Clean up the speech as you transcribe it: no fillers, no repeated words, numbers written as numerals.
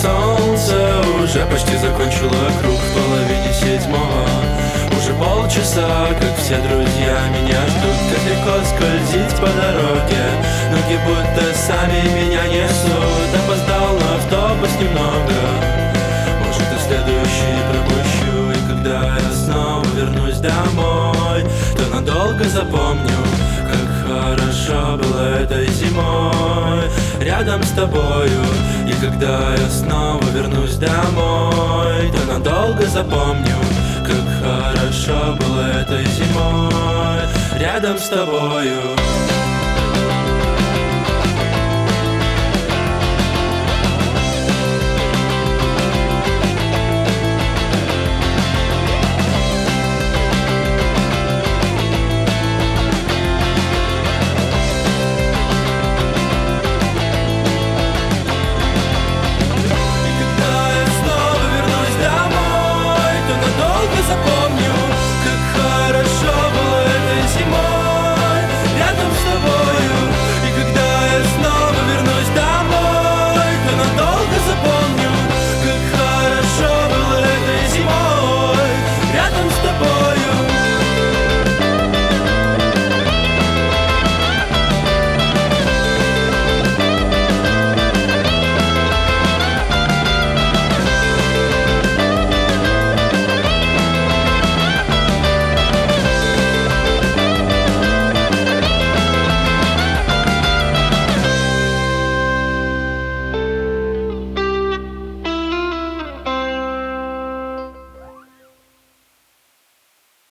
солнце уже почти закончило круг в половине седьмого. Уже полчаса, как все друзья меня ждут. Как легко скользить по дороге, ноги будто сами меня несут. Опоздал на автобус немного, может и следующий пропущу. И когда я снова вернусь домой, то надолго запомню, как хорошо было этой зимой рядом с тобою. И когда я снова вернусь домой, то надолго запомню, как хорошо было этой зимой рядом с тобою.